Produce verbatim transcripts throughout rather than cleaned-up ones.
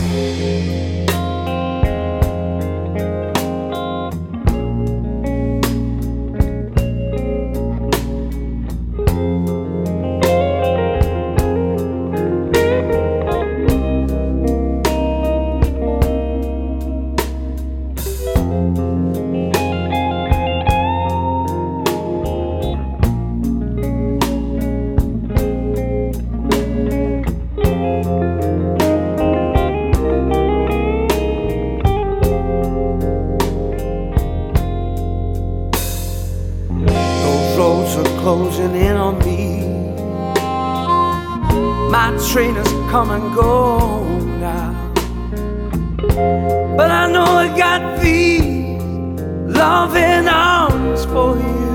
Closing in on me. My train has come and gone now, but I know I got these loving arms for you.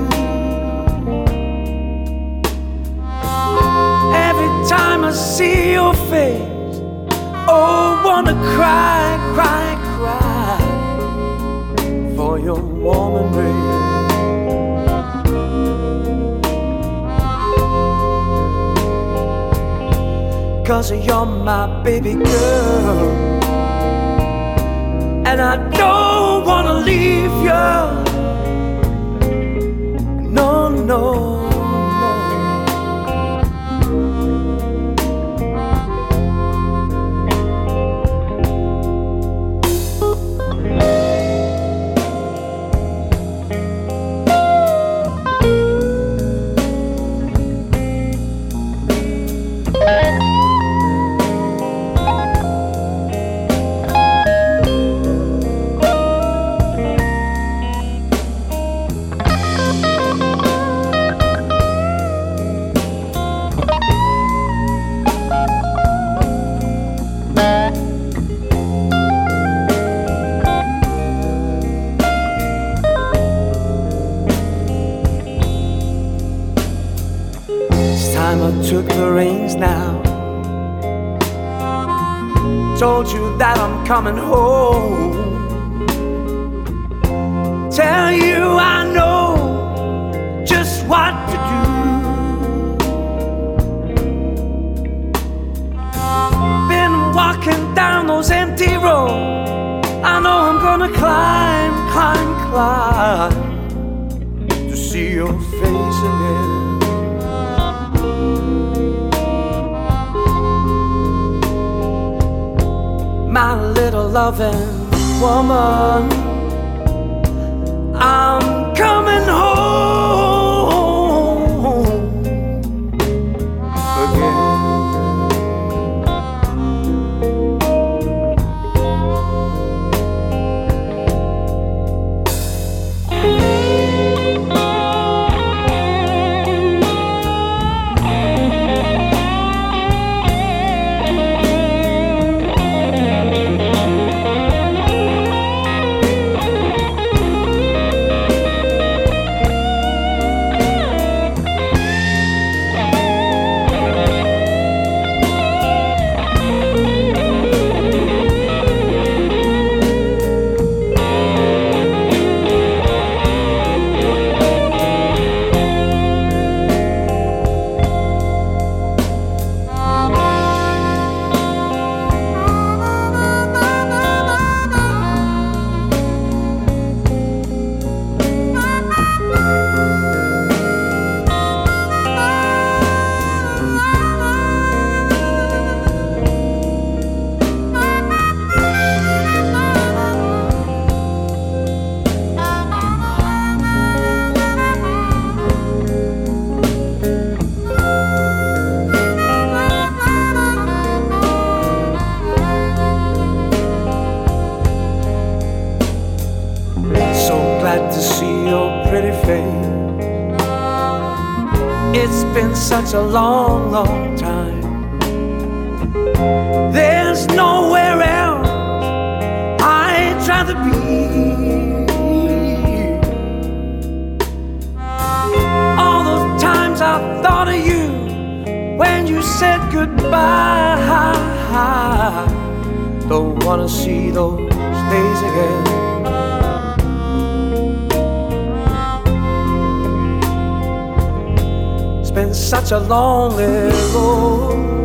Every time I see your face, oh, wanna cry, cry, cry for your warm embrace. 'Cause you're my baby girl, and I don't wanna leave you. No, no, no. I took the reins now, told you that I'm coming home. Tell you I know just what to do. Been walking down those empty roads, I know I'm gonna climb, climb, climb to see your face again. My little loving woman, I'm coming home again. To see your pretty face. It's been such a long, long time. There's nowhere else I'd rather be. All those times I thought of you when you said goodbye. Don't wanna see those days again. Been such a lonely road.